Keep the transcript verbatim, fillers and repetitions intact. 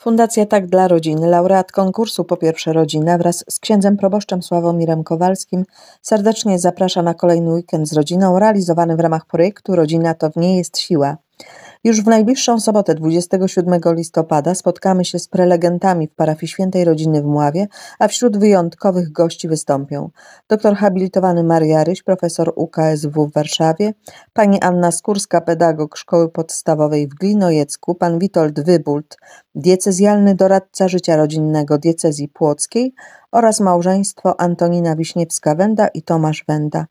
Fundacja Tak dla Rodziny, laureat konkursu Po pierwsze Rodzina wraz z księdzem proboszczem Sławomirem Kowalskim serdecznie zaprasza na kolejny weekend z rodziną realizowany w ramach projektu Rodzina to w niej jest siła. Już w najbliższą sobotę dwudziestego siódmego listopada spotkamy się z prelegentami w parafii Świętej Rodziny w Mławie, a wśród wyjątkowych gości wystąpią doktor habilitowany Maria Ryś, profesor U K S W w Warszawie, pani Anna Skórska, pedagog Szkoły Podstawowej w Glinojecku, pan Witold Wybult, diecezjalny doradca życia rodzinnego diecezji płockiej oraz małżeństwo Antonina Wiśniewska-Wenda i Tomasz Wenda.